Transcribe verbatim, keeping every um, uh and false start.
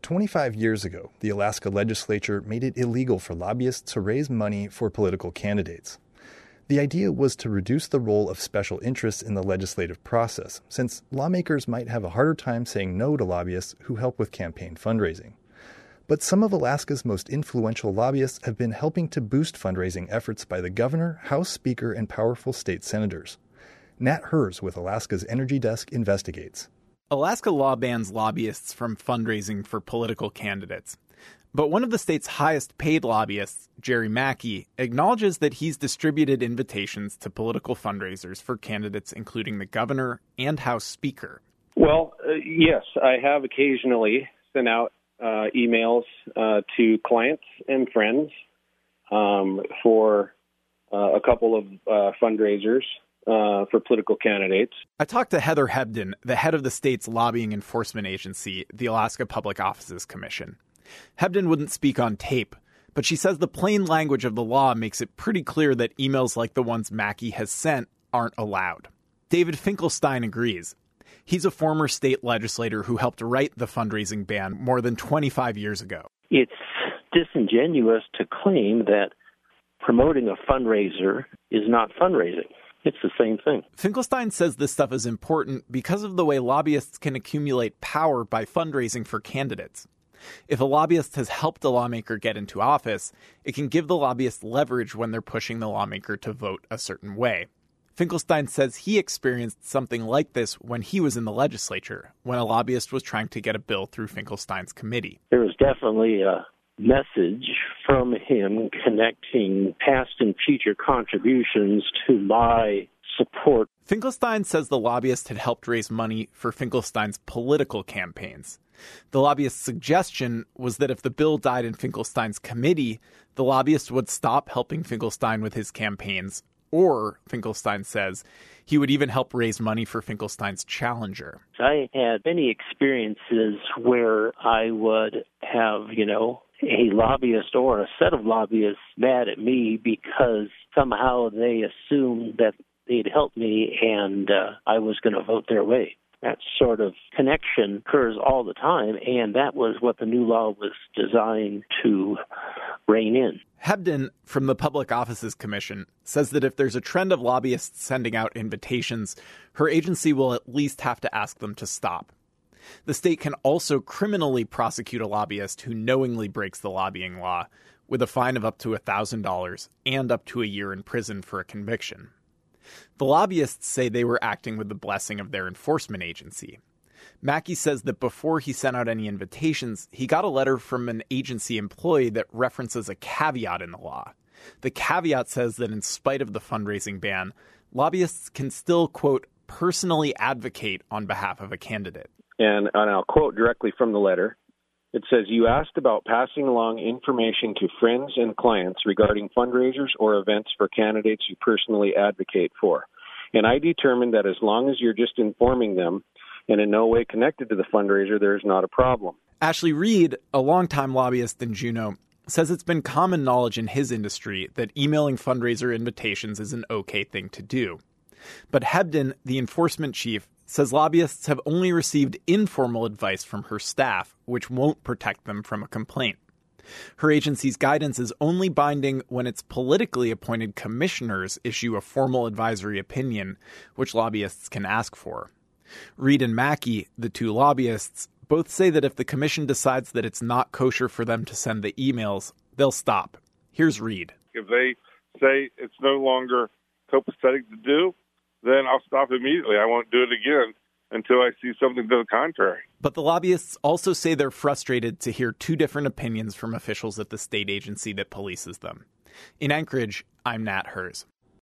twenty-five years ago, the Alaska legislature made it illegal for lobbyists to raise money for political candidates. The idea was to reduce the role of special interests in the legislative process, since lawmakers might have a harder time saying no to lobbyists who help with campaign fundraising. But some of Alaska's most influential lobbyists have been helping to boost fundraising efforts by the governor, House Speaker, and powerful state senators. Nat Hers with Alaska's Energy Desk investigates. Alaska law bans lobbyists from fundraising for political candidates. But one of the state's highest paid lobbyists, Jerry Mackey, acknowledges that he's distributed invitations to political fundraisers for candidates including the governor and House Speaker. Well, uh, yes, I have occasionally sent out uh, emails uh, to clients and friends um, for uh, a couple of uh, fundraisers. Uh, for political candidates. I talked to Heather Hebden, the head of the state's lobbying enforcement agency, the Alaska Public Offices Commission. Hebden wouldn't speak on tape, but she says the plain language of the law makes it pretty clear that emails like the ones Mackey has sent aren't allowed. David Finkelstein agrees. He's a former state legislator who helped write the fundraising ban more than twenty-five years ago. It's disingenuous to claim that promoting a fundraiser is not fundraising. It's the same thing. Finkelstein says this stuff is important because of the way lobbyists can accumulate power by fundraising for candidates. If a lobbyist has helped a lawmaker get into office, it can give the lobbyist leverage when they're pushing the lawmaker to vote a certain way. Finkelstein says he experienced something like this when he was in the legislature, when a lobbyist was trying to get a bill through Finkelstein's committee. There was definitely a message from him connecting past and future contributions to my support. Finkelstein says the lobbyist had helped raise money for Finkelstein's political campaigns. The lobbyist's suggestion was that if the bill died in Finkelstein's committee, the lobbyist would stop helping Finkelstein with his campaigns, or, Finkelstein says, he would even help raise money for Finkelstein's challenger. I had many experiences where I would have, you know, a lobbyist or a set of lobbyists mad at me because somehow they assumed that they'd help me and uh, I was going to vote their way. That sort of connection occurs all the time, and that was what the new law was designed to rein in. Hebden, from the Public Offices Commission, says that if there's a trend of lobbyists sending out invitations, her agency will at least have to ask them to stop. The state can also criminally prosecute a lobbyist who knowingly breaks the lobbying law, with a fine of up to one thousand dollars and up to a year in prison for a conviction. The lobbyists say they were acting with the blessing of their enforcement agency. Mackey says that before he sent out any invitations, he got a letter from an agency employee that references a caveat in the law. The caveat says that in spite of the fundraising ban, lobbyists can still, quote, personally advocate on behalf of a candidate. And, and I'll quote directly from the letter. It says, "You asked about passing along information to friends and clients regarding fundraisers or events for candidates you personally advocate for. And I determined that as long as you're just informing them and in no way connected to the fundraiser, there's not a problem." Ashley Reed, a longtime lobbyist in Juneau, says it's been common knowledge in his industry that emailing fundraiser invitations is an okay thing to do. But Hebden, the enforcement chief, says lobbyists have only received informal advice from her staff, which won't protect them from a complaint. Her agency's guidance is only binding when its politically appointed commissioners issue a formal advisory opinion, which lobbyists can ask for. Reed and Mackey, the two lobbyists, both say that if the commission decides that it's not kosher for them to send the emails, they'll stop. Here's Reed. If they say it's no longer copacetic to do, then I'll stop immediately. I won't do it again until I see something to the contrary. But the lobbyists also say they're frustrated to hear two different opinions from officials at the state agency that polices them. In Anchorage, I'm Nat Hers.